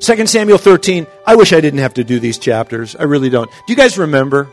2 Samuel 13, I wish I didn't have to do these chapters. I really don't. Do you guys remember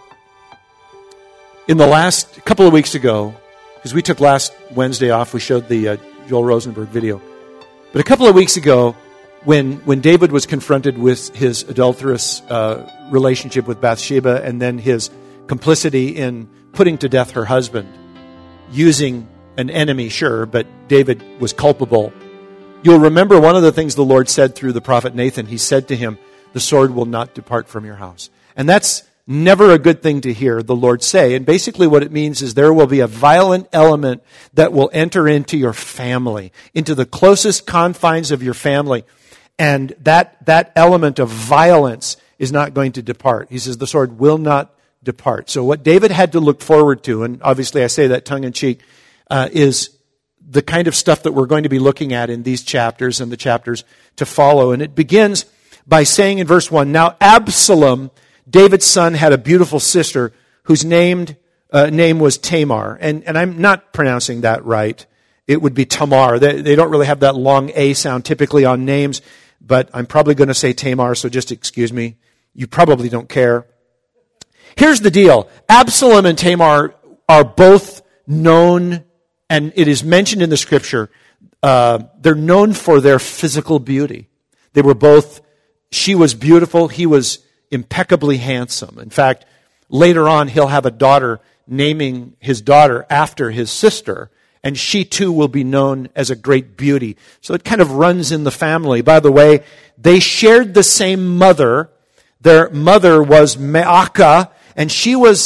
in the last couple of weeks ago, because we took last Wednesday off, we showed the Joel Rosenberg video. But a couple of weeks ago, when David was confronted with his adulterous relationship with Bathsheba and then his complicity in putting to death her husband, using an enemy, sure, but David was culpable. You'll remember one of the things the Lord said through the prophet Nathan. He said to him, the sword will not depart from your house. And that's never a good thing to hear the Lord say. And basically what it means is there will be a violent element that will enter into your family, into the closest confines of your family. And that element of violence is not going to depart. He says the sword will not depart. So what David had to look forward to, and obviously I say that tongue-in-cheek, is the kind of stuff that we're going to be looking at in these chapters and the chapters to follow. And it begins by saying in verse 1, now Absalom, David's son, had a beautiful sister whose name was Tamar. And I'm not pronouncing that right. It would be Tamar. They don't really have that long A sound typically on names, but I'm probably going to say Tamar, so just excuse me. You probably don't care. Here's the deal. Absalom and Tamar are both known, and it is mentioned in the scripture, they're known for their physical beauty. They were both, she was beautiful, he was impeccably handsome. In fact, later on he'll have a daughter, naming his daughter after his sister, and she too will be known as a great beauty. So it kind of runs in the family. By the way, they shared the same mother. Their mother was Maacah, and she was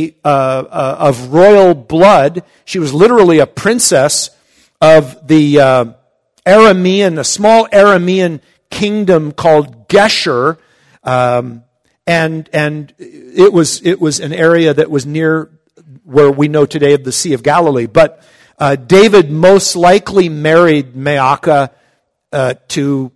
of royal blood. She was literally a princess of the Aramean, a small Aramean kingdom called Geshur, and it was an area that was near where we know today of the Sea of Galilee. But David most likely married Maacah to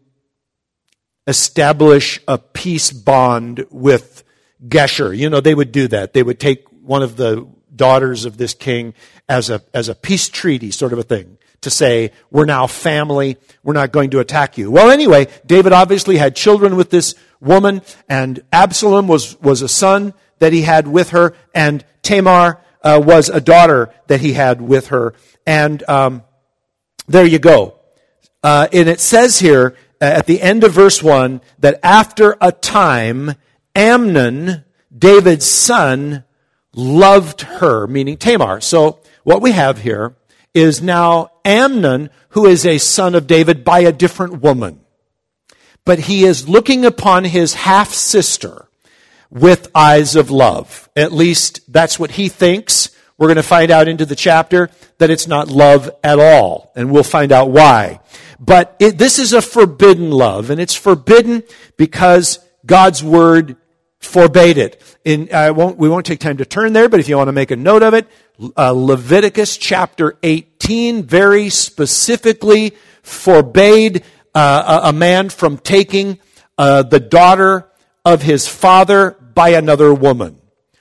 establish a peace bond with Geshur. You know, they would do that. They would take one of the daughters of this king as a peace treaty sort of a thing to say, we're now family, we're not going to attack you. Well, anyway, David obviously had children with this woman, and Absalom was a son that he had with her, and Tamar was a daughter that he had with her. And there you go. And it says here at the end of verse 1 that after a time, Amnon, David's son, loved her, meaning Tamar. So what we have here is now Amnon, who is a son of David by a different woman. But he is looking upon his half-sister with eyes of love. At least that's what he thinks. We're going to find out into the chapter that it's not love at all, and we'll find out why. But this is a forbidden love, and it's forbidden because God's word forbade it. We won't take time to turn there, but if you want to make a note of it, Leviticus chapter 18 very specifically forbade a man from taking the daughter of his father by another woman.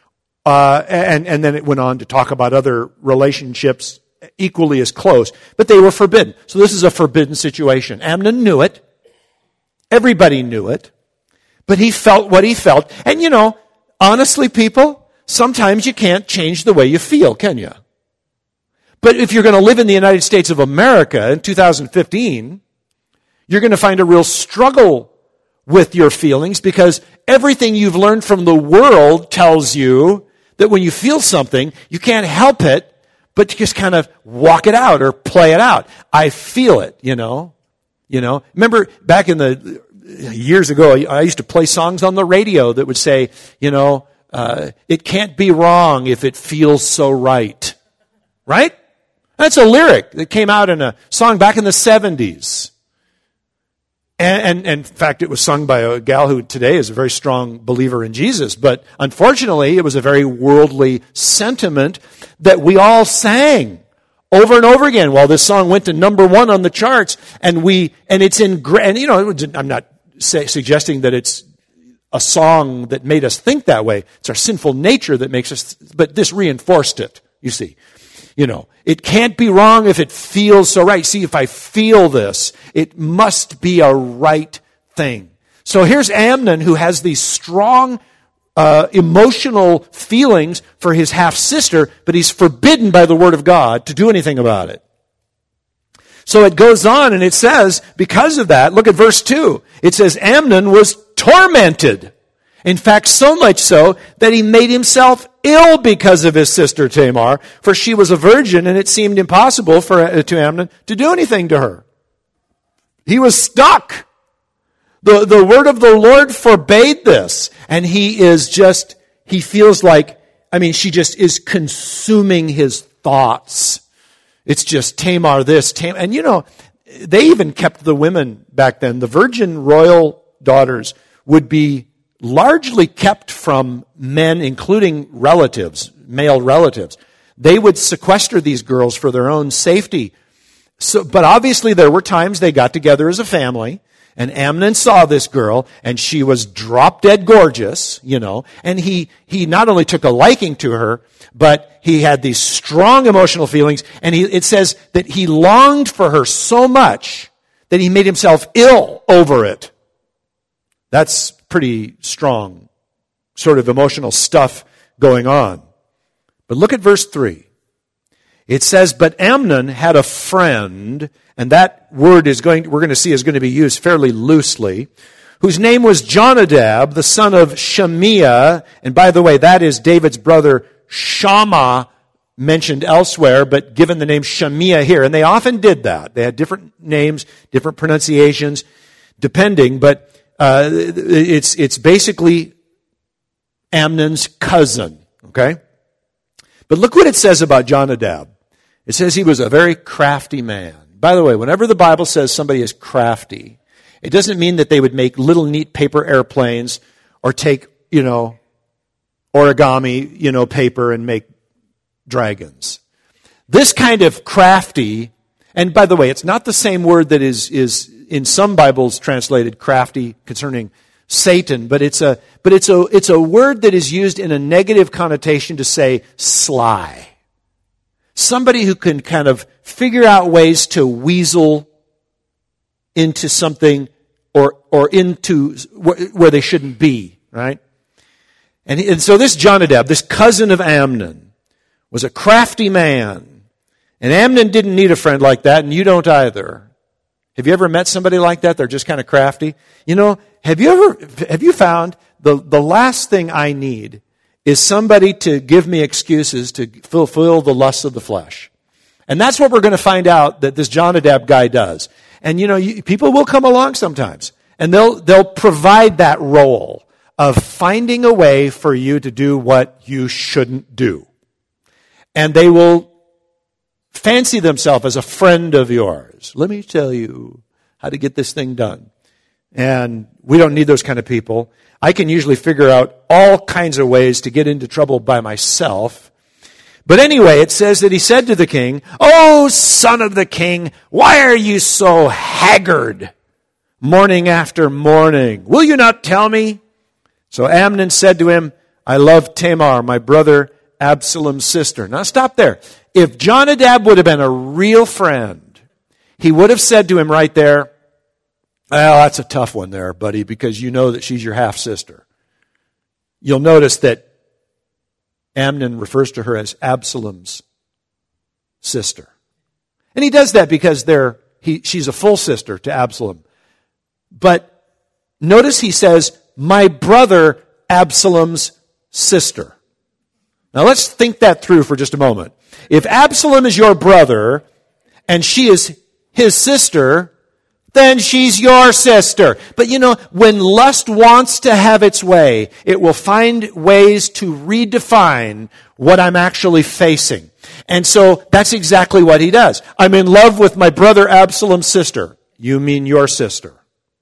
And then it went on to talk about other relationships equally as close, but they were forbidden. So this is a forbidden situation. Amnon knew it. Everybody knew it. But he felt what he felt. And you know, honestly, people, sometimes you can't change the way you feel, can you? But if you're going to live in the United States of America in 2015, you're going to find a real struggle with your feelings because everything you've learned from the world tells you that when you feel something, you can't help it, but you just kind of walk it out or play it out. I feel it, you know. Remember back in the years ago, I used to play songs on the radio that would say, it can't be wrong if it feels so right. Right? That's a lyric that came out in a song back in the 70s. And in fact, it was sung by a gal who today is a very strong believer in Jesus. But unfortunately, it was a very worldly sentiment that we all sang over and over again while this song went to number 1 on the charts. I'm not suggesting that it's a song that made us think that way. It's our sinful nature that makes us, but this reinforced it, you see. It can't be wrong if it feels so right. See, if I feel this, it must be a right thing. So here's Amnon, who has these strong emotional feelings for his half-sister, but he's forbidden by the Word of God to do anything about it. So it goes on and it says, because of that, look at verse 2. It says, Amnon was tormented. In fact, so much so that he made himself ill because of his sister Tamar, for she was a virgin and it seemed impossible to Amnon to do anything to her. He was stuck. The word of the Lord forbade this. And he feels like, she just is consuming his thoughts. It's just Tamar this, Tamar. And they even kept the women back then. The virgin royal daughters would be largely kept from men, including relatives, male relatives. They would sequester these girls for their own safety. But obviously there were times they got together as a family, and Amnon saw this girl, and she was drop dead gorgeous, and he not only took a liking to her, but he had these strong emotional feelings, and it says that he longed for her so much that he made himself ill over it. That's pretty strong sort of emotional stuff going on. But look at verse 3. It says, but Amnon had a friend, and that word we're going to see is going to be used fairly loosely, whose name was Jonadab, the son of Shemiah. And by the way, that is David's brother Shammah, mentioned elsewhere, but given the name Shemiah here. And they often did that. They had different names, different pronunciations, depending, but it's basically Amnon's cousin, okay? But look what it says about Jonadab. It says he was a very crafty man. By the way, whenever the Bible says somebody is crafty, it doesn't mean that they would make little neat paper airplanes or take, origami, paper and make dragons. This kind of crafty, and by the way, it's not the same word that is in some Bibles translated crafty concerning Satan, but it's a word that is used in a negative connotation to say sly. Somebody who can kind of figure out ways to weasel into something or into where they shouldn't be, right? And so this Jonadab, this cousin of Amnon, was a crafty man. And Amnon didn't need a friend like that, and you don't either. Have you ever met somebody like that? They're just kind of crafty. Have you found the last thing I need is somebody to give me excuses to fulfill the lusts of the flesh. And that's what we're going to find out that this Jonadab guy does. And people will come along sometimes, and they'll provide that role of finding a way for you to do what you shouldn't do. And they will fancy themselves as a friend of yours. Let me tell you how to get this thing done. And we don't need those kind of people. I can usually figure out all kinds of ways to get into trouble by myself. But anyway, it says that he said to the king, "Oh, son of the king, why are you so haggard morning after morning? Will you not tell me?" So Amnon said to him, "I love Tamar, my brother Absalom's sister." Now stop there. If Jonadab would have been a real friend, he would have said to him right there, "Well, that's a tough one there, buddy, because you know that she's your half-sister." You'll notice that Amnon refers to her as Absalom's sister. And he does that because she's a full sister to Absalom. But notice he says, "my brother Absalom's sister." Now let's think that through for just a moment. If Absalom is your brother and she is his sister, then she's your sister. But when lust wants to have its way, it will find ways to redefine what I'm actually facing. And so that's exactly what he does. I'm in love with my brother Absalom's sister. You mean your sister?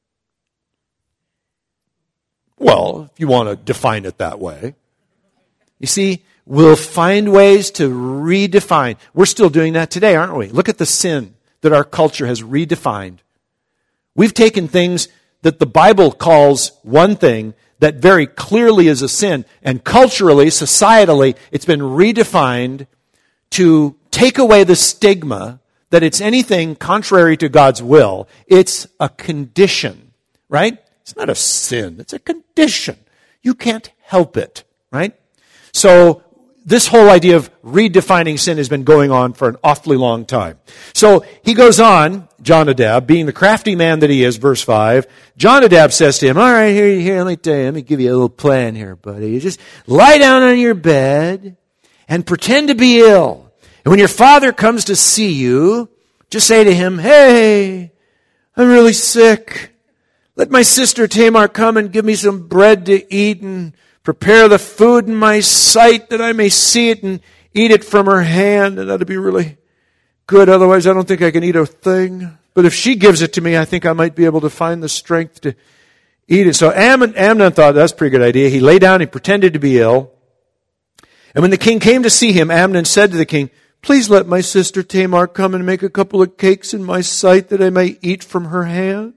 Well, if you want to define it that way. You see, we'll find ways to redefine. We're still doing that today, aren't we? Look at the sin that our culture has redefined. We've taken things that the Bible calls one thing that very clearly is a sin, and culturally, societally, it's been redefined to take away the stigma that it's anything contrary to God's will. It's a condition, right? It's not a sin. It's a condition. You can't help it, right? So this whole idea of redefining sin has been going on for an awfully long time. So he goes on, Jonadab, being the crafty man that he is, verse 5, Jonadab says to him, all right, here, let me tell you, let me give you a little plan here, buddy. You just lie down on your bed and pretend to be ill. And when your father comes to see you, just say to him, hey, I'm really sick. Let my sister Tamar come and give me some bread to eat and prepare the food in my sight that I may see it and eat it from her hand. And that'd be really good. Otherwise, I don't think I can eat a thing. But if she gives it to me, I think I might be able to find the strength to eat it. So Amnon thought that's a pretty good idea. He lay down, he pretended to be ill. And when the king came to see him, Amnon said to the king, please let my sister Tamar come and make a couple of cakes in my sight that I may eat from her hand.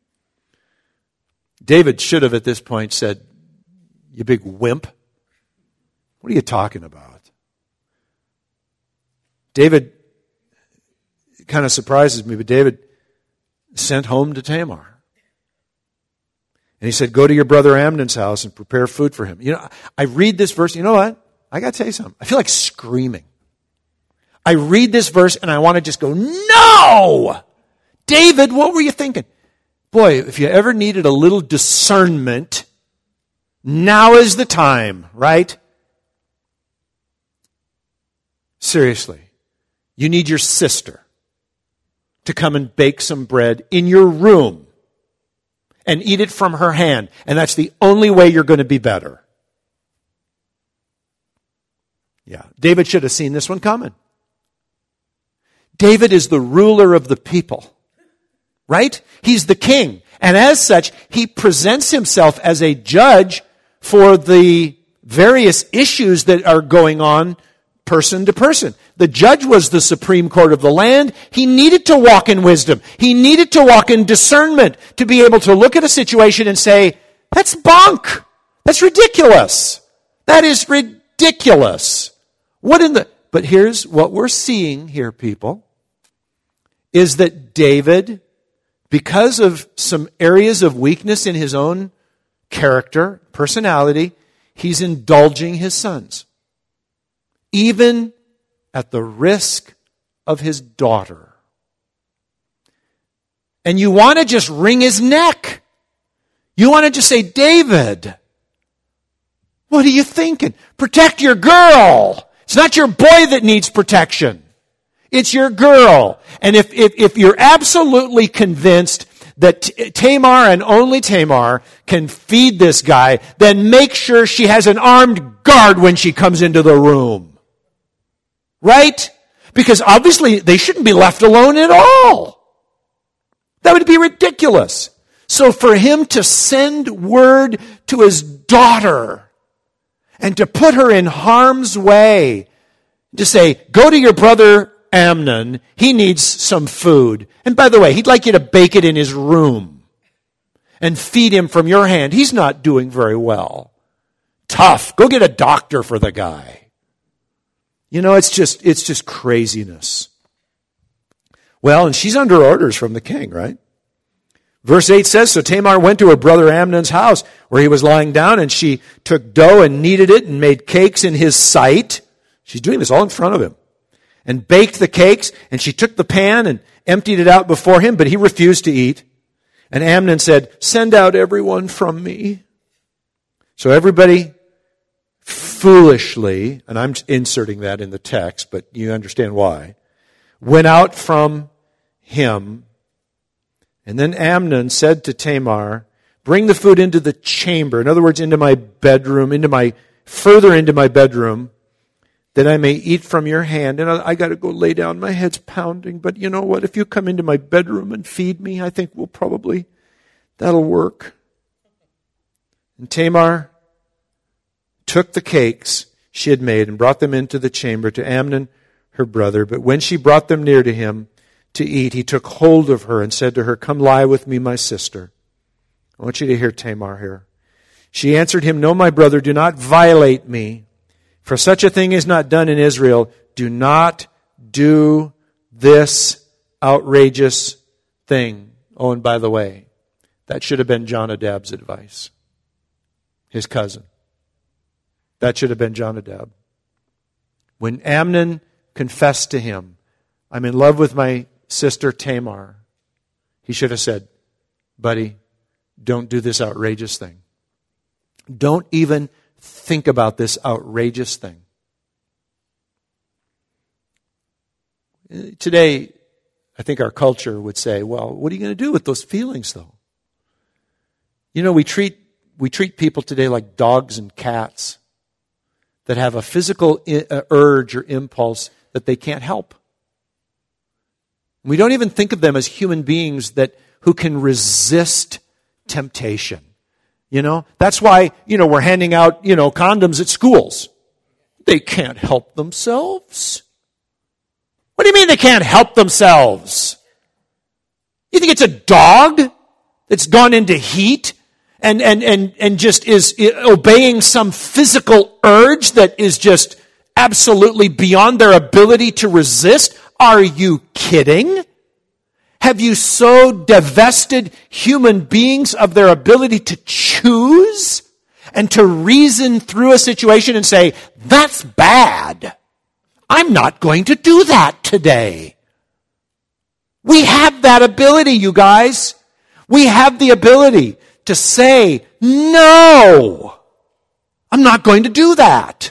David should have at this point said, you big wimp. What are you talking about? David kind of surprises me, but David sent home to Tamar. And he said, go to your brother Amnon's house and prepare food for him. You know, I read this verse, you know what? I got to tell you something. I feel like screaming. I read this verse and I want to just go, no! David, what were you thinking? Boy, if you ever needed a little discernment, now is the time, right? Seriously. You need your sister to come and bake some bread in your room and eat it from her hand. And that's the only way you're going to be better. Yeah, David should have seen this one coming. David is the ruler of the people. Right? He's the king. And as such, he presents himself as a judge for the various issues that are going on person to person. The judge was the supreme court of the land. He needed to walk in wisdom. He needed to walk in discernment to be able to look at a situation and say, that's bunk. That's ridiculous. That is ridiculous. But here's what we're seeing here, people, is that David, because of some areas of weakness in his own character, personality, he's indulging his sons. Even at the risk of his daughter. And you want to just wring his neck. You want to just say, David, what are you thinking? Protect your girl. It's not your boy that needs protection. It's your girl. And if you're absolutely convinced that Tamar and only Tamar can feed this guy, then make sure she has an armed guard when she comes into the room. Right? Because obviously they shouldn't be left alone at all. That would be ridiculous. So for him to send word to his daughter and to put her in harm's way, to say, go to your brother Amnon, he needs some food. And by the way, he'd like you to bake it in his room and feed him from your hand. He's not doing very well. Tough. Go get a doctor for the guy. You know, it's just craziness. Well, and she's under orders from the king, right? Verse 8 says, so Tamar went to her brother Amnon's house where he was lying down, and she took dough and kneaded it and made cakes in his sight. She's doing this all in front of him. And baked the cakes, and she took the pan and emptied it out before him, but he refused to eat. And Amnon said, send out everyone from me. So everybody foolishly, and I'm inserting that in the text, but you understand why, went out from him. And then Amnon said to Tamar, bring the food into the chamber. In other words, into my bedroom, further into my bedroom, that I may eat from your hand. And I got to go lay down. My head's pounding. But you know what? If you come into my bedroom and feed me, I think that'll work. And Tamar took the cakes she had made and brought them into the chamber to Amnon, her brother. But when she brought them near to him to eat, he took hold of her and said to her, come lie with me, my sister. I want you to hear Tamar here. She answered him, no, my brother, do not violate me. For such a thing is not done in Israel. Do not do this outrageous thing. Oh, and by the way, That should have been Jonadab's advice. His cousin. That should have been Jonadab. When Amnon confessed to him, I'm in love with my sister Tamar, he should have said, buddy, don't do this outrageous thing. Don't even think about this outrageous thing. Today, I think our culture would say, well, what are you going to do with those feelings, though? You know, we treat people today like dogs and cats that have a physical urge or impulse that they can't help. We don't even think of them as human beings who can resist temptation. You know, that's why, we're handing out, condoms at schools. They can't help themselves. What do you mean they can't help themselves? You think it's a dog that's gone into heat and just is obeying some physical urge that is just absolutely beyond their ability to resist? Are you kidding? Have you so divested human beings of their ability to choose and to reason through a situation and say, that's bad. I'm not going to do that today. We have that ability, you guys. We have the ability to say, no, I'm not going to do that.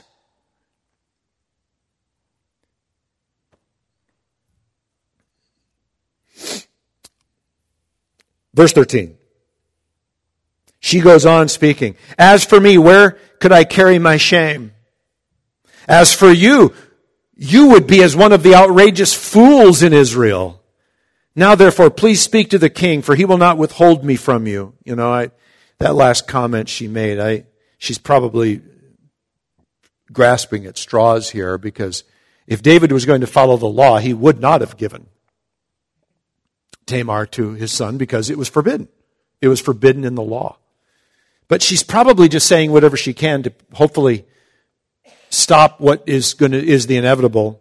Verse 13. She goes on speaking. As for me, where could I carry my shame? As for you, you would be as one of the outrageous fools in Israel. Now therefore, please speak to the king, for he will not withhold me from you. That last comment she made, she's probably grasping at straws here, because if David was going to follow the law, he would not have given Tamar to his son, because it was forbidden. It was forbidden in the law. But she's probably just saying whatever she can to hopefully stop what is the inevitable.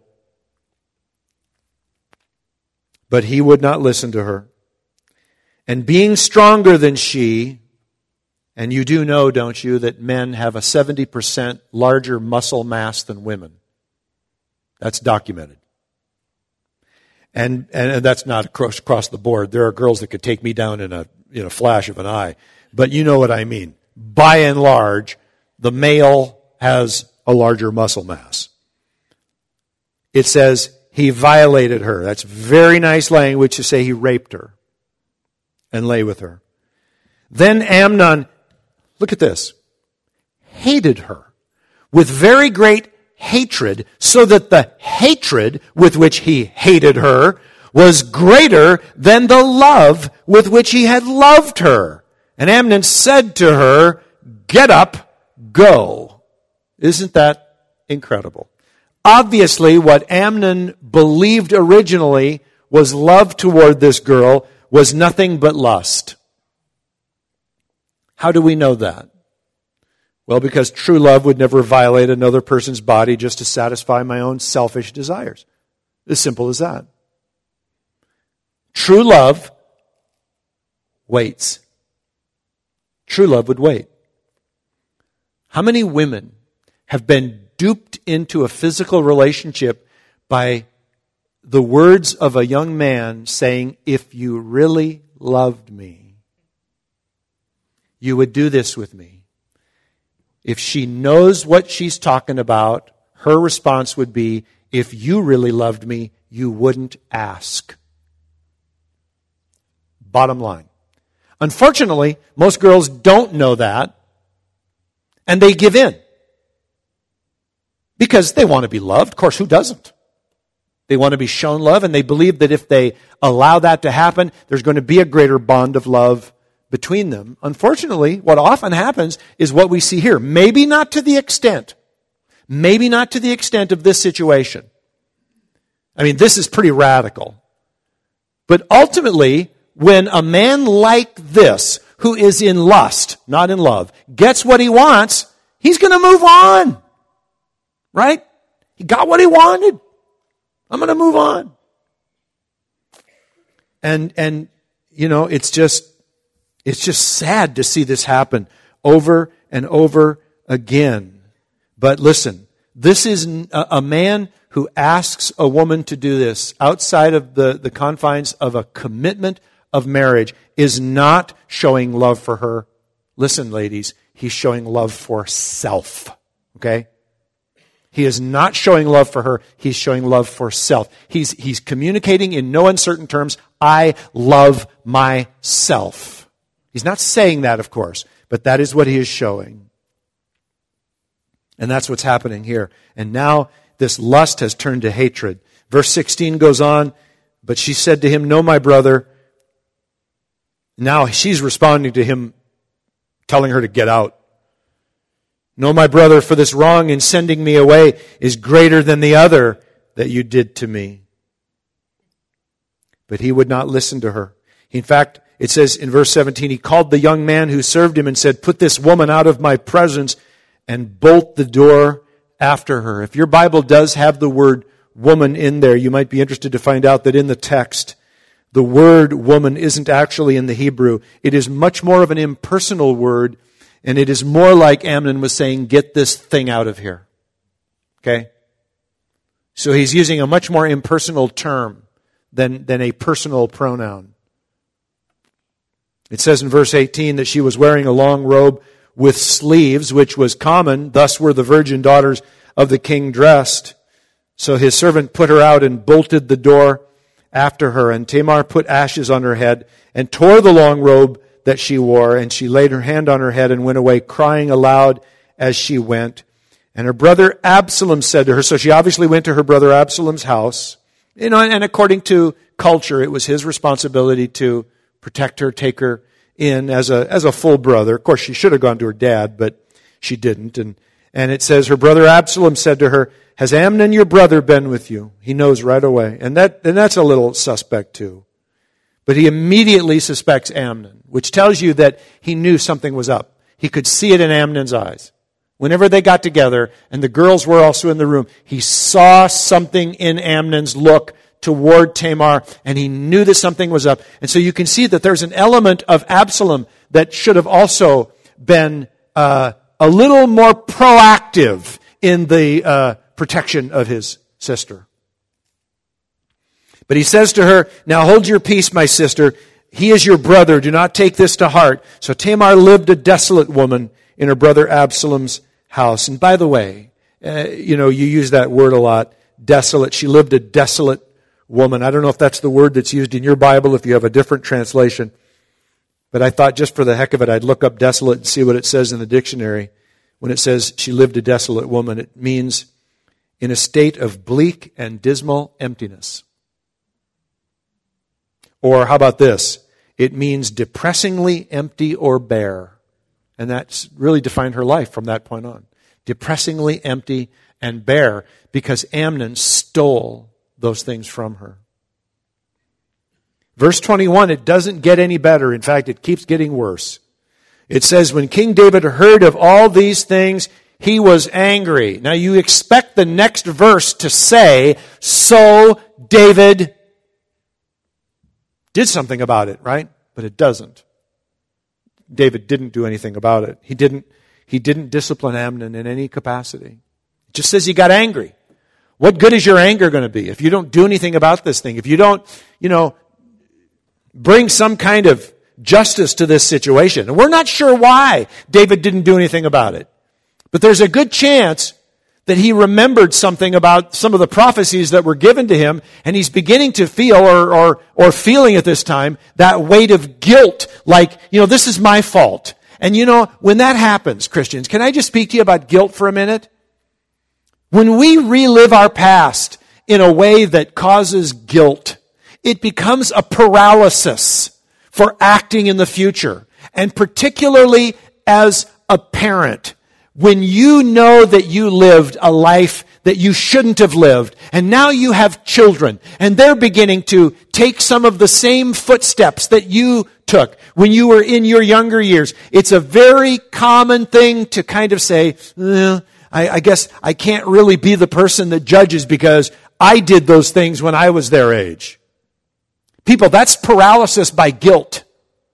But he would not listen to her. And being stronger than she, and you do know, don't you, that men have a 70% larger muscle mass than women. That's documented. And that's not across the board. There are girls that could take me down in a flash of an eye. But you know what I mean. By and large, the male has a larger muscle mass. It says he violated her. That's very nice language to say he raped her and lay with her. Then Amnon, look at this, hated her with very great hatred, so that the hatred with which he hated her was greater than the love with which he had loved her. And Amnon said to her, get up, go. Isn't that incredible? Obviously, what Amnon believed originally was love toward this girl was nothing but lust. How do we know that? Well, because true love would never violate another person's body just to satisfy my own selfish desires. As simple as that. True love waits. True love would wait. How many women have been duped into a physical relationship by the words of a young man saying, if you really loved me, you would do this with me? If she knows what she's talking about, her response would be, if you really loved me, you wouldn't ask. Bottom line. Unfortunately, most girls don't know that, and they give in. Because they want to be loved. Of course, who doesn't? They want to be shown love, and they believe that if they allow that to happen, there's going to be a greater bond of love between them. Unfortunately, what often happens is what we see here. Maybe not to the extent of this situation. I mean, this is pretty radical. But ultimately, when a man like this, who is in lust, not in love, gets what he wants, he's going to move on. Right? He got what he wanted. I'm going to move on. And It's just sad to see this happen over and over again. But listen, this is a man who asks a woman to do this outside of the confines of a commitment of marriage is not showing love for her. Listen, ladies, he's showing love for self. Okay? He is not showing love for her. He's showing love for self. He's communicating in no uncertain terms, I love myself. He's not saying that, of course, but that is what he is showing. And that's what's happening here. And now this lust has turned to hatred. Verse 16 goes on, but she said to him, no, my brother. Now she's responding to him, telling her to get out. No, my brother, for this wrong in sending me away is greater than the other that you did to me. But he would not listen to her. In fact, it says in verse 17, he called the young man who served him and said, put this woman out of my presence and bolt the door after her. If your Bible does have the word woman in there, you might be interested to find out that in the text, the word woman isn't actually in the Hebrew. It is much more of an impersonal word, and it is more like Amnon was saying, get this thing out of here. Okay? So he's using a much more impersonal term than a personal pronoun. It says in verse 18 that she was wearing a long robe with sleeves, which was common. Thus were the virgin daughters of the king dressed. So his servant put her out and bolted the door after her. And Tamar put ashes on her head and tore the long robe that she wore. And she laid her hand on her head and went away, crying aloud as she went. And her brother Absalom said to her, so she obviously went to her brother Absalom's house. You know, and according to culture, it was his responsibility to protect her, take her in as a full brother. Of course, she should have gone to her dad, but she didn't. And it says, her brother Absalom said to her, has Amnon your brother been with you? He knows right away. And that's a little suspect too. But he immediately suspects Amnon, which tells you that he knew something was up. He could see it in Amnon's eyes. Whenever they got together, and the girls were also in the room, he saw something in Amnon's look toward Tamar, and he knew that something was up. And so you can see that there's an element of Absalom that should have also been a little more proactive in the protection of his sister. But he says to her, now hold your peace, my sister. He is your brother. Do not take this to heart. So Tamar lived a desolate woman in her brother Absalom's house. And by the way, you use that word a lot, desolate. She lived a desolate woman. I don't know if that's the word that's used in your Bible, if you have a different translation. But I thought just for the heck of it, I'd look up desolate and see what it says in the dictionary. When it says she lived a desolate woman, it means in a state of bleak and dismal emptiness. Or how about this? It means depressingly empty or bare. And that's really defined her life from that point on. Depressingly empty and bare because Amnon stole those things from her. Verse 21, it doesn't get any better. In fact, it keeps getting worse. It says, when King David heard of all these things, he was angry. Now you expect the next verse to say, so David did something about it, right? But it doesn't. David didn't do anything about it. He didn't discipline Amnon in any capacity. It just says he got angry. What good is your anger going to be if you don't do anything about this thing? If you don't, bring some kind of justice to this situation. And we're not sure why David didn't do anything about it. But there's a good chance that he remembered something about some of the prophecies that were given to him, and he's beginning to feel or feeling at this time that weight of guilt, like, this is my fault. And when that happens, Christians, can I just speak to you about guilt for a minute? When we relive our past in a way that causes guilt, it becomes a paralysis for acting in the future. And particularly as a parent, when you know that you lived a life that you shouldn't have lived, and now you have children, and they're beginning to take some of the same footsteps that you took when you were in your younger years, it's a very common thing to kind of say, I guess I can't really be the person that judges because I did those things when I was their age. People, that's paralysis by guilt.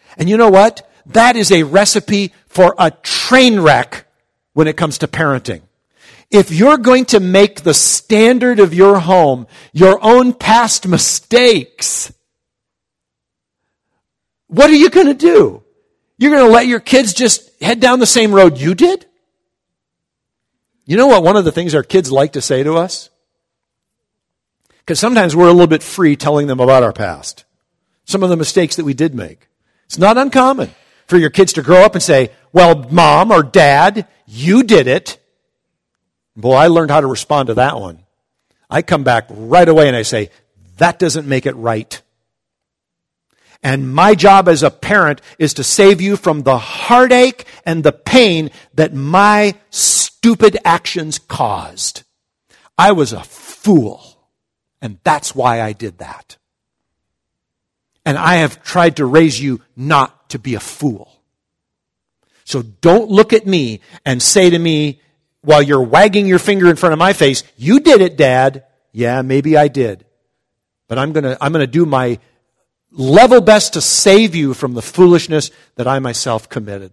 And you know what? That is a recipe for a train wreck when it comes to parenting. If you're going to make the standard of your home your own past mistakes, what are you going to do? You're going to let your kids just head down the same road you did? You know what one of the things our kids like to say to us? Because sometimes we're a little bit free telling them about our past. Some of the mistakes that we did make. It's not uncommon for your kids to grow up and say, well, Mom or Dad, you did it. Boy, I learned how to respond to that one. I come back right away and I say, that doesn't make it right. And my job as a parent is to save you from the heartache and the pain that my stupid actions caused. I was a fool, and that's why I did that. And I have tried to raise you not to be a fool. So don't look at me and say to me, while you're wagging your finger in front of my face, you did it, Dad. Yeah, maybe I did. But I'm gonna do my level best to save you from the foolishness that I myself committed.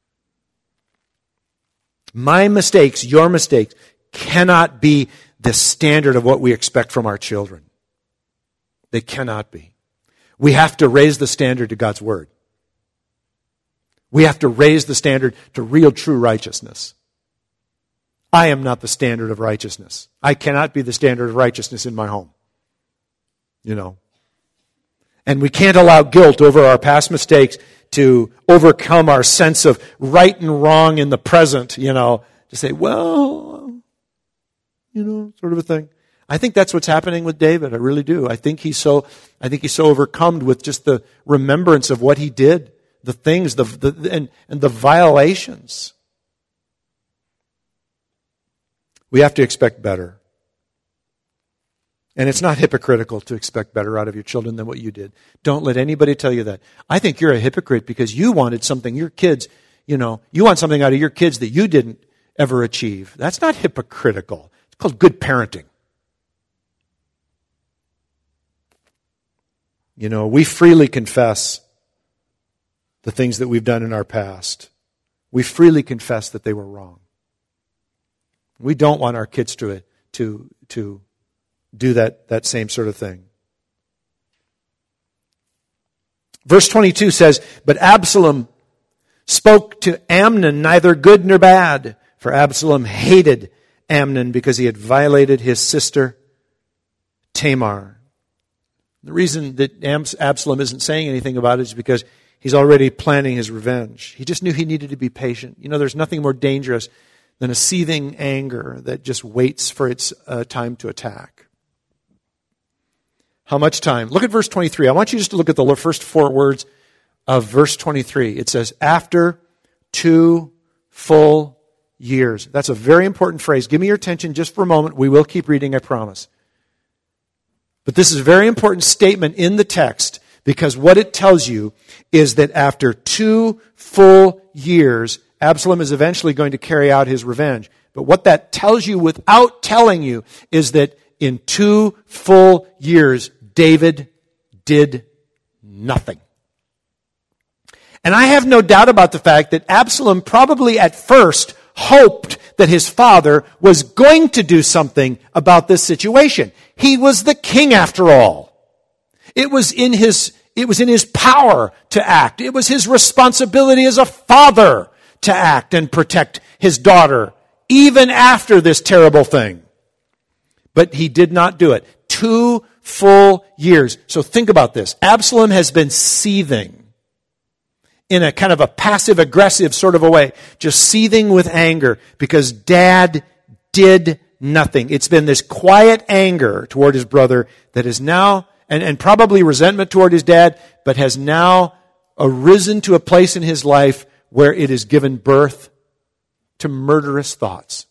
My mistakes, your mistakes, cannot be the standard of what we expect from our children. They cannot be. We have to raise the standard to God's Word. We have to raise the standard to real, true righteousness. I am not the standard of righteousness. I cannot be the standard of righteousness in my home. You know. And we can't allow guilt over our past mistakes to overcome our sense of right and wrong in the present, to say, well, sort of a thing. I think that's what's happening with David. I really do. I think he's so overcome with just the remembrance of what he did, the things, and the violations. We have to expect better. And it's not hypocritical to expect better out of your children than what you did. Don't let anybody tell you that. I think you're a hypocrite because you wanted something your kids, you want something out of your kids that you didn't ever achieve. That's not hypocritical. It's called good parenting. We freely confess the things that we've done in our past. We freely confess that they were wrong. We don't want our kids to do that same sort of thing. Verse 22 says, but Absalom spoke to Amnon neither good nor bad, for Absalom hated Amnon because he had violated his sister Tamar. The reason that Absalom isn't saying anything about it is because he's already planning his revenge. He just knew he needed to be patient. There's nothing more dangerous than a seething anger that just waits for its time to attack. How much time? Look at verse 23. I want you just to look at the first 4 words of verse 23. It says, after 2 full years. That's a very important phrase. Give me your attention just for a moment. We will keep reading, I promise. But this is a very important statement in the text because what it tells you is that after 2 full years, Absalom is eventually going to carry out his revenge. But what that tells you without telling you is that in 2 full years, David did nothing. And I have no doubt about the fact that Absalom probably at first hoped that his father was going to do something about this situation. He was the king after all. It was in his power to act. It was his responsibility as a father to act and protect his daughter, even after this terrible thing. But he did not do it. 2 full years. So think about this. Absalom has been seething in a kind of a passive-aggressive sort of a way, just seething with anger because Dad did nothing. It's been this quiet anger toward his brother that is now, and probably resentment toward his dad, but has now arisen to a place in his life where it has given birth to murderous thoughts.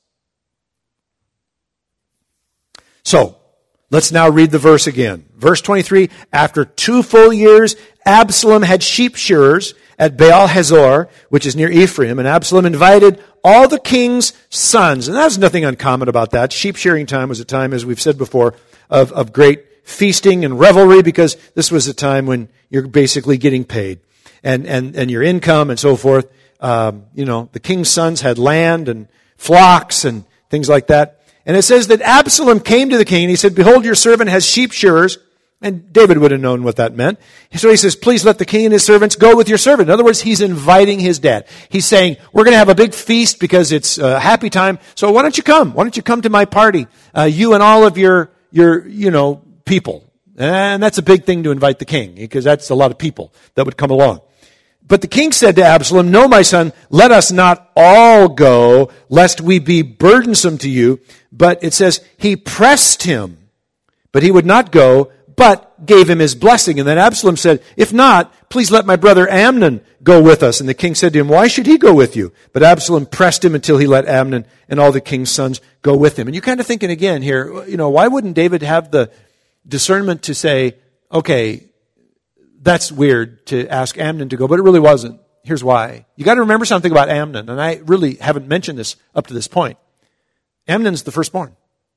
So, let's now read the verse again. Verse 23, after 2 full years, Absalom had sheep shearers at Baal Hazor, which is near Ephraim, and Absalom invited all the king's sons. And there's nothing uncommon about that. Sheep shearing time was a time, as we've said before, of great feasting and revelry, because this was a time when you're basically getting paid. and your income and so forth. The king's sons had land and flocks and things like that. And it says that Absalom came to the king and he said, behold, your servant has sheep shearers. And David would have known what that meant. So he says, please let the king and his servants go with your servant. In other words, he's inviting his dad. He's saying, we're going to have a big feast because it's a happy time. So why don't you come? Why don't you come to my party? You and all of your people. And that's a big thing to invite the king, because that's a lot of people that would come along. But the king said to Absalom, no, my son, let us not all go, lest we be burdensome to you. But it says, he pressed him, but he would not go, but gave him his blessing. And then Absalom said, if not, please let my brother Amnon go with us. And the king said to him, why should he go with you? But Absalom pressed him until he let Amnon and all the king's sons go with him. And you're kind of thinking again here, why wouldn't David have the discernment to say, okay, that's weird to ask Amnon to go, but it really wasn't. Here's why. You got to remember something about Amnon, and I really haven't mentioned this up to this point. Amnon's the firstborn.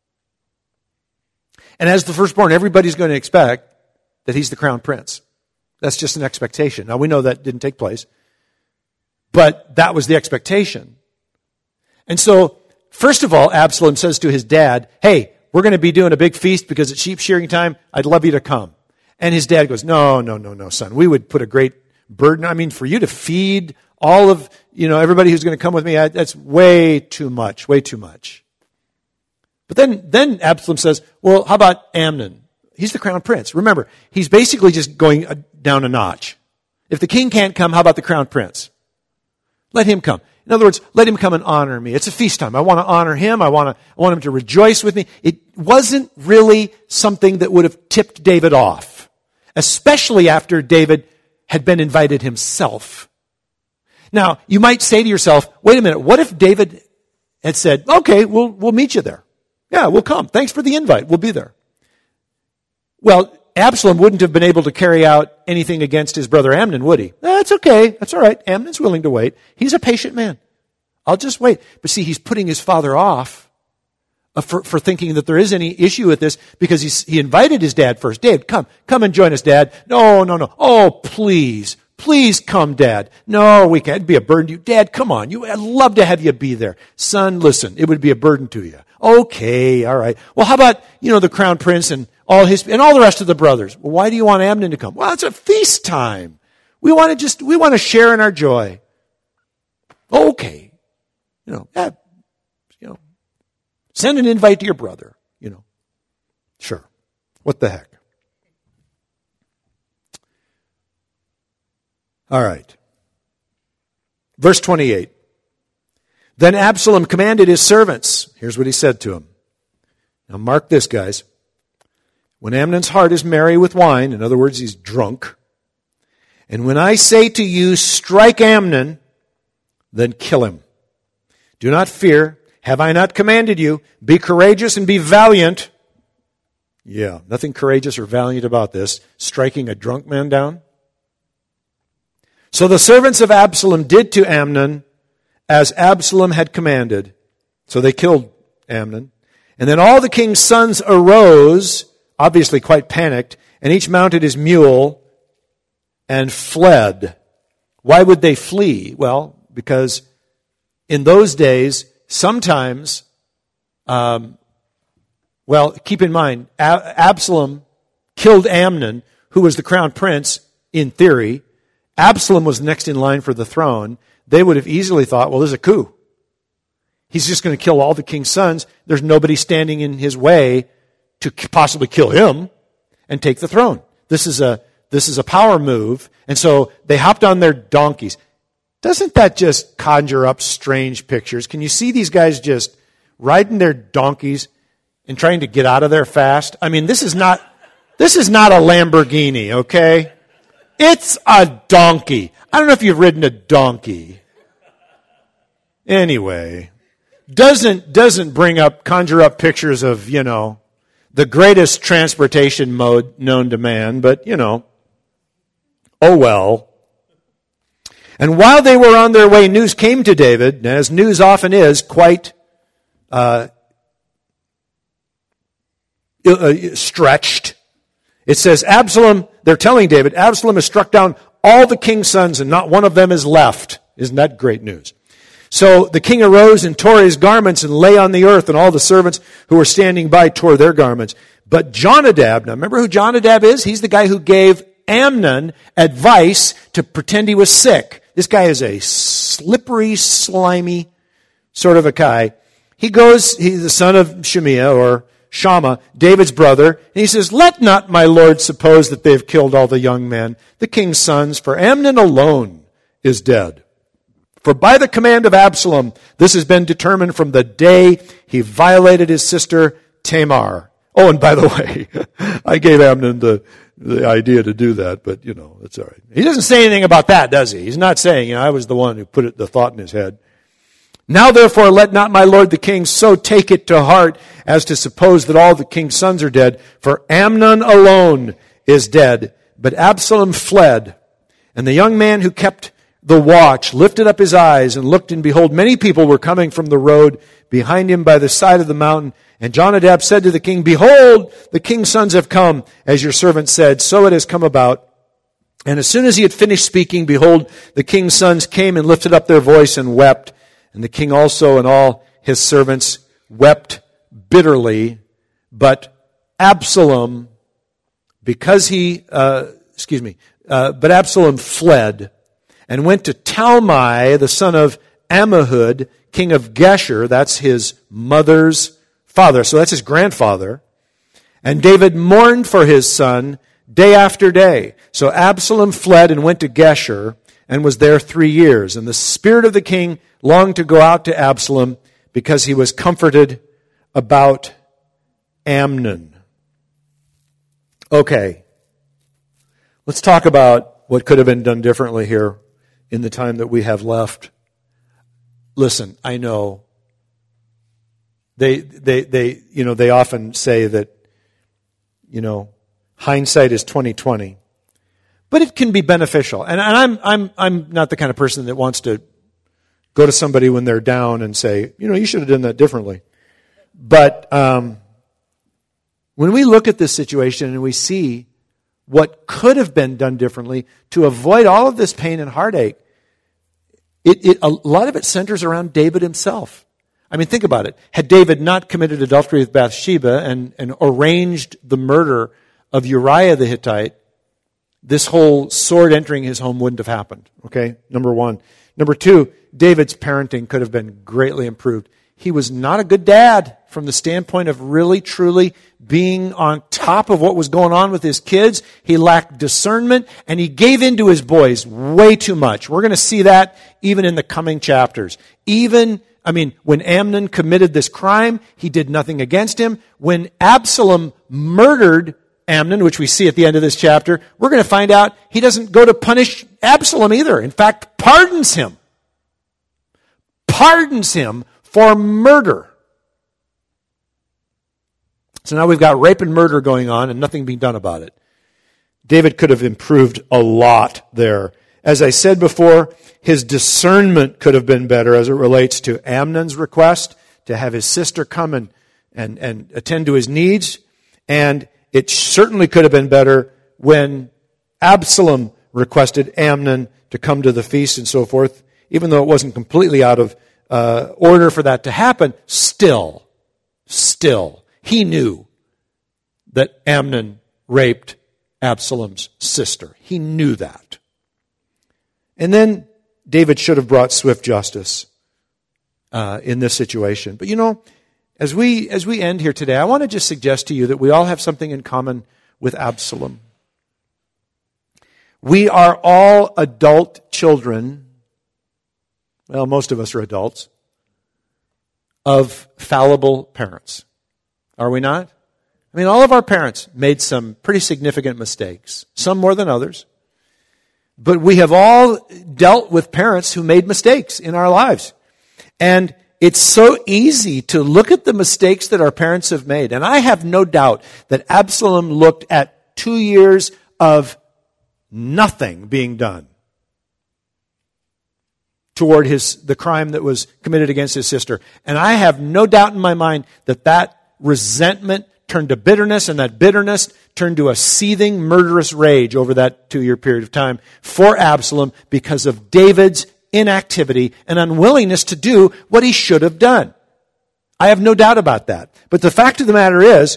And as the firstborn, everybody's going to expect that he's the crown prince. That's just an expectation. Now, we know that didn't take place, but that was the expectation. And so, first of all, Absalom says to his dad, hey, we're going to be doing a big feast because it's sheep shearing time. I'd love you to come. And his dad goes, no, son. We would put a great burden. I mean, for you to feed all of, everybody who's going to come with me, that's way too much. But then Absalom says, well, how about Amnon? He's the crown prince. Remember, he's basically just going down a notch. If the king can't come, how about the crown prince? Let him come. In other words, let him come and honor me. It's a feast time. I want to honor him. I want him to rejoice with me. It wasn't really something that would have tipped David off, especially after David had been invited himself. Now, you might say to yourself, wait a minute, what if David had said, okay, we'll meet you there. Yeah, we'll come. Thanks for the invite. We'll be there. Well, Absalom wouldn't have been able to carry out anything against his brother Amnon, would he? That's okay. That's all right. Amnon's willing to wait. He's a patient man. I'll just wait. But see, he's putting his father off for thinking that there is any issue with this, because he invited his dad first. Dad, come and join us, Dad. No. Oh, please come, Dad. No, we can't. It'd be a burden to you. Dad, come on. I'd love to have you be there. Son, listen, it would be a burden to you. Okay, all right. Well, how about, the crown prince and all the rest of the brothers? Well, why do you want Amnon to come? Well, it's a feast time. We want to share in our joy. Okay. Send an invite to your brother, Sure. What the heck? All right. Verse 28. Then Absalom commanded his servants. Here's what he said to them. Now mark this, guys. When Amnon's heart is merry with wine, in other words, he's drunk, and when I say to you, strike Amnon, then kill him. Do not fear. Have I not commanded you? Be courageous and be valiant. Yeah, nothing courageous or valiant about this. Striking a drunk man down. So the servants of Absalom did to Amnon as Absalom had commanded. So they killed Amnon. And then all the king's sons arose, obviously quite panicked, and each mounted his mule and fled. Why would they flee? Well, because in those days, sometimes, keep in mind, Absalom killed Amnon, who was the crown prince, in theory. Absalom was next in line for the throne. They would have easily thought, well, there's a coup. He's just going to kill all the king's sons. There's nobody standing in his way to possibly kill him and take the throne. This is a power move. And so they hopped on their donkeys. Doesn't that just conjure up strange pictures? Can you see these guys just riding their donkeys and trying to get out of there fast? I mean, this is not a Lamborghini, okay? It's a donkey. I don't know if you've ridden a donkey. Anyway, doesn't conjure up pictures of, the greatest transportation mode known to man, but, oh well. And while they were on their way, news came to David, as news often is, quite stretched. It says, they're telling David, Absalom has struck down all the king's sons, and not one of them is left. Isn't that great news? So the king arose and tore his garments and lay on the earth, and all the servants who were standing by tore their garments. But Jonadab, now remember who Jonadab is? He's the guy who gave Amnon advice to pretend he was sick. This guy is a slippery, slimy sort of a guy. He's the son of Shemiah, or Shammah, David's brother, and he says, "Let not my lord suppose that they have killed all the young men, the king's sons, for Amnon alone is dead. For by the command of Absalom, this has been determined from the day he violated his sister Tamar." Oh, and by the way, I gave Amnon the idea to do that, but, it's all right. He doesn't say anything about that, does he? He's not saying, I was the one who put the thought in his head. "Now therefore let not my lord the king so take it to heart as to suppose that all the king's sons are dead, for Amnon alone is dead." But Absalom fled, and the young man who kept the watch lifted up his eyes and looked, and behold, many people were coming from the road behind him by the side of the mountain. And Jonadab said to the king, "Behold, the king's sons have come, as your servant said, so it has come about." And as soon as he had finished speaking, behold, the king's sons came and lifted up their voice and wept. And the king also and all his servants wept bitterly. But Absalom, but Absalom fled and went to Talmai, the son of Ammihud, king of Geshur. That's his mother's father. So that's his grandfather. And David mourned for his son day after day. So Absalom fled and went to Geshur and was there 3 years. And the spirit of the king longed to go out to Absalom because he was comforted about Amnon. Okay. Let's talk about what could have been done differently here in the time that we have left. Listen, I know they often say that, hindsight is 20/20, but it can be beneficial. And I'm not the kind of person that wants to go to somebody when they're down and say, you should have done that differently. But when we look at this situation and we see what could have been done differently to avoid all of this pain and heartache, a lot of it centers around David himself. I mean, think about it. Had David not committed adultery with Bathsheba and arranged the murder of Uriah the Hittite, this whole sword entering his home wouldn't have happened. Okay, number one. Number two, David's parenting could have been greatly improved. He was not a good dad from the standpoint of really, truly being on top of what was going on with his kids. He lacked discernment, and he gave in to his boys way too much. We're going to see that even in the coming chapters. When Amnon committed this crime, he did nothing against him. When Absalom murdered Amnon, which we see at the end of this chapter, we're going to find out he doesn't go to punish Absalom either. In fact, pardons him. Pardons him for murder. So now we've got rape and murder going on and nothing being done about it. David could have improved a lot there. As I said before, his discernment could have been better as it relates to Amnon's request to have his sister come and attend to his needs. And it certainly could have been better when Absalom requested Amnon to come to the feast and so forth. Even though it wasn't completely out of order for that to happen, still, he knew that Amnon raped Absalom's sister. He knew that. And then David should have brought swift justice in this situation. But as we end here today, I want to just suggest to you that we all have something in common with Absalom. We are all adult children. Well, most of us are adults, of fallible parents. Are we not? All of our parents made some pretty significant mistakes, some more than others. But we have all dealt with parents who made mistakes in our lives. And it's so easy to look at the mistakes that our parents have made. And I have no doubt that Absalom looked at 2 years of nothing being done toward the crime that was committed against his sister. And I have no doubt in my mind that resentment turned to bitterness, and that bitterness turned to a seething, murderous rage over that 2-year period of time for Absalom because of David's inactivity and unwillingness to do what he should have done. I have no doubt about that. But the fact of the matter is,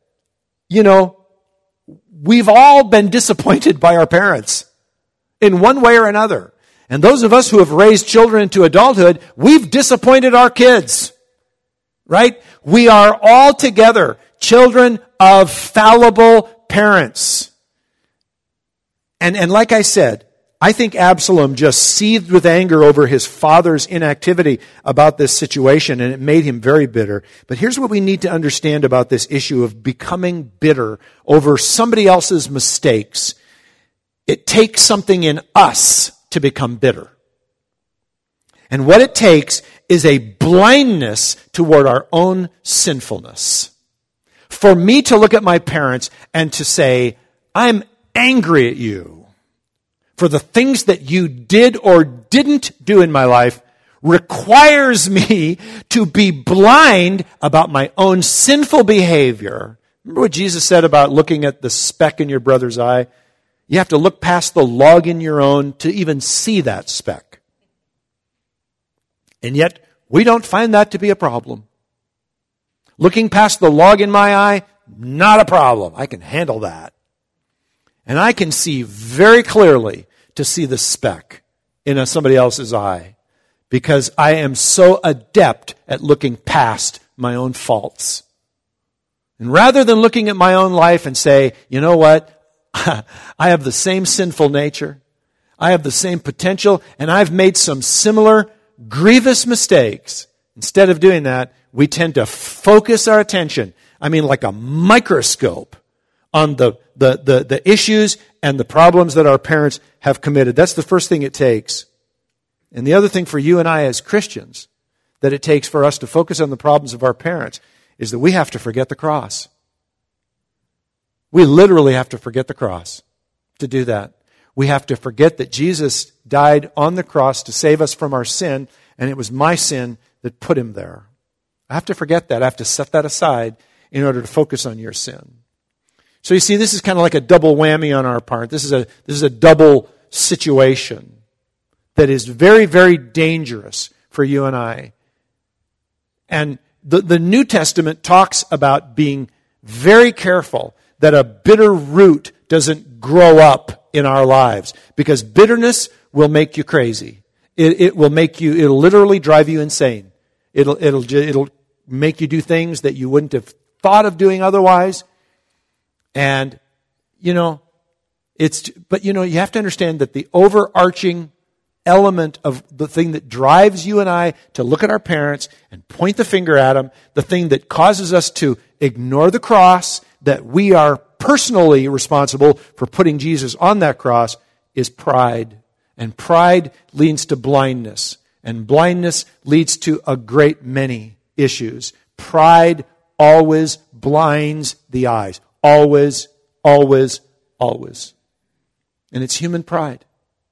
we've all been disappointed by our parents in one way or another. And those of us who have raised children into adulthood, we've disappointed our kids. Right? We are all together children of fallible parents. And like I said, I think Absalom just seethed with anger over his father's inactivity about this situation, and it made him very bitter. But here's what we need to understand about this issue of becoming bitter over somebody else's mistakes. It takes something in us to become bitter. And what it takes is a blindness toward our own sinfulness. For me to look at my parents and to say, I'm angry at you for the things that you did or didn't do in my life, requires me to be blind about my own sinful behavior. Remember what Jesus said about looking at the speck in your brother's eye? You have to look past the log in your own to even see that speck. And yet, we don't find that to be a problem. Looking past the log in my eye, not a problem. I can handle that. And I can see very clearly to see the speck in somebody else's eye because I am so adept at looking past my own faults. And rather than looking at my own life and say, you know what? I have the same sinful nature. I have the same potential, and I've made some similar grievous mistakes. Instead of doing that, we tend to focus our attention, like a microscope, on the issues and the problems that our parents have committed. That's the first thing it takes. And the other thing for you and I as Christians that it takes for us to focus on the problems of our parents is that we have to forget the cross. We literally have to forget the cross to do that. We have to forget that Jesus died on the cross to save us from our sin, and it was my sin that put him there. I have to forget that. I have to set that aside in order to focus on your sin. So you see, this is kind of like a double whammy on our part. This is a double situation that is very, very dangerous for you and I. And the New Testament talks about being very careful that a bitter root doesn't grow up in our lives, because bitterness will make you crazy. It'll literally drive you insane. It'll make you do things that you wouldn't have thought of doing otherwise. And, you have to understand that the overarching element of the thing that drives you and I to look at our parents and point the finger at them, the thing that causes us to ignore the cross, that we are personally responsible for putting Jesus on that cross, is pride. And pride leads to blindness. And blindness leads to a great many issues. Pride always blinds the eyes. Always, always, always. And it's human pride.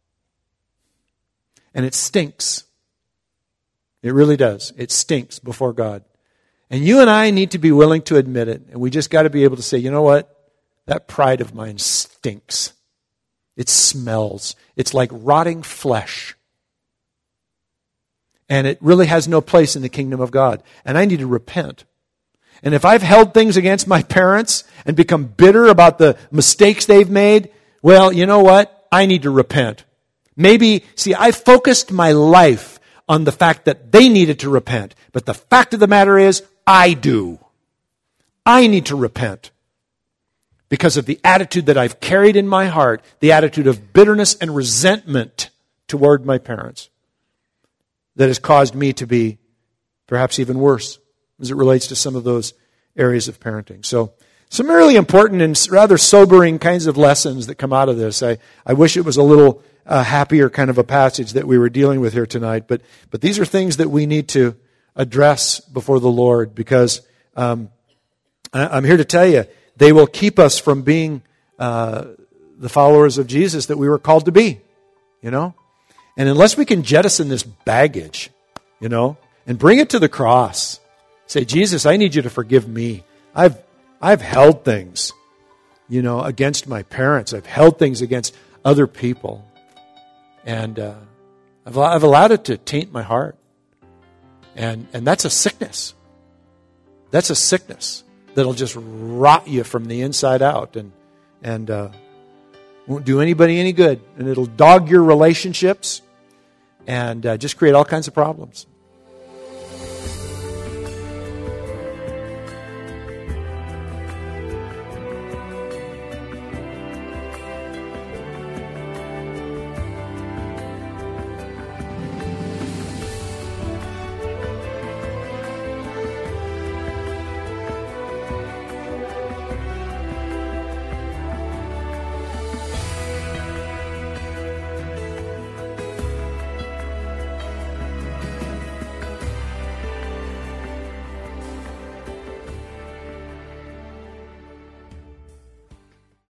And it stinks. It really does. It stinks before God. And you and I need to be willing to admit it. And we just got to be able to say, you know what? That pride of mine stinks. It smells. It's like rotting flesh. And it really has no place in the kingdom of God. And I need to repent. And if I've held things against my parents and become bitter about the mistakes they've made, well, you know what? I need to repent. I focused my life on the fact that they needed to repent. But the fact of the matter is, I do. I need to repent because of the attitude that I've carried in my heart, the attitude of bitterness and resentment toward my parents that has caused me to be perhaps even worse as it relates to some of those areas of parenting. So, some really important and rather sobering kinds of lessons that come out of this. I wish it was a little happier kind of a passage that we were dealing with here tonight, but these are things that we need to address before the Lord, because I'm here to tell you, they will keep us from being the followers of Jesus that we were called to be, And unless we can jettison this baggage, and bring it to the cross, say, Jesus, I need you to forgive me. I've I've held things, against my parents. I've held things against other people. And I've allowed it to taint my heart. And that's a sickness. That's a sickness that'll just rot you from the inside out and won't do anybody any good. And it'll dog your relationships and just create all kinds of problems.